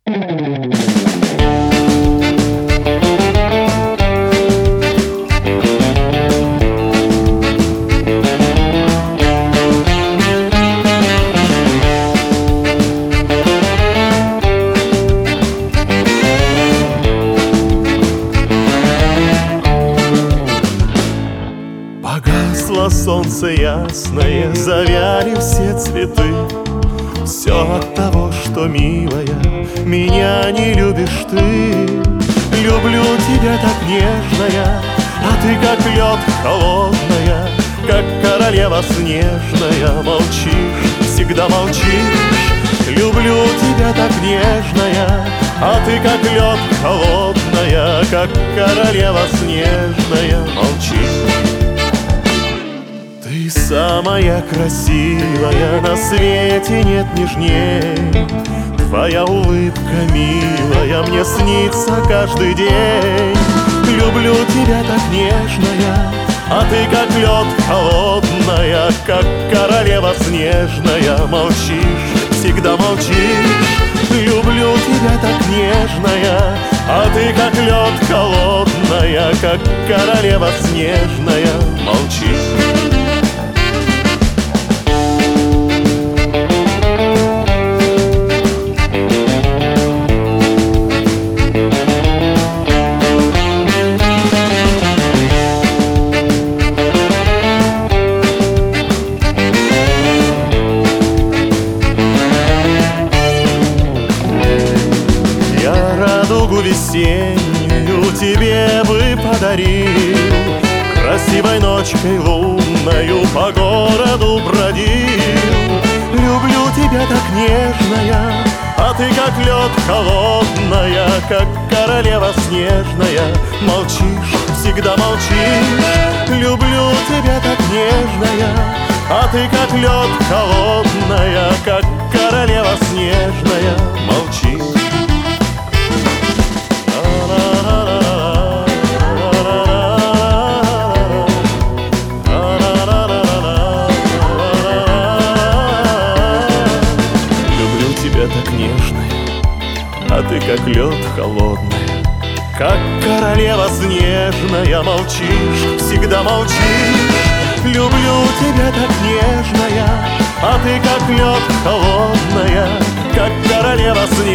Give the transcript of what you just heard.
Погасло солнце ясное, завяли все цветы. Все от того, что, милая, меня не любишь ты. Люблю тебя так нежная, а ты как лед холодная, как королева снежная. Молчишь, всегда молчишь. Люблю тебя так нежная, а ты как лед холодная, как королева снежная. Молчишь. Ты самая красивая, на свете нет нежней. Твоя улыбка, милая, мне снится каждый день. Люблю тебя так нежная, а ты как лед холодная, как королева снежная. Молчишь, всегда молчишь. Люблю тебя так нежная, а ты как лед холодная, как королева снежная. Молчишь. Радугу весеннюю тебе бы подарил, красивой ночкой лунною по городу бродил. Люблю тебя так нежная, а ты как лед холодная, как королева снежная. Молчишь, всегда молчишь. Люблю тебя так нежная, а ты как лед холодная, как королева снежная. Молчишь. Так нежная, а ты как лед холодная, как королева снежная. Молчишь, всегда молчишь. Люблю тебя так нежная, а ты как лед холодная, как королева снежная.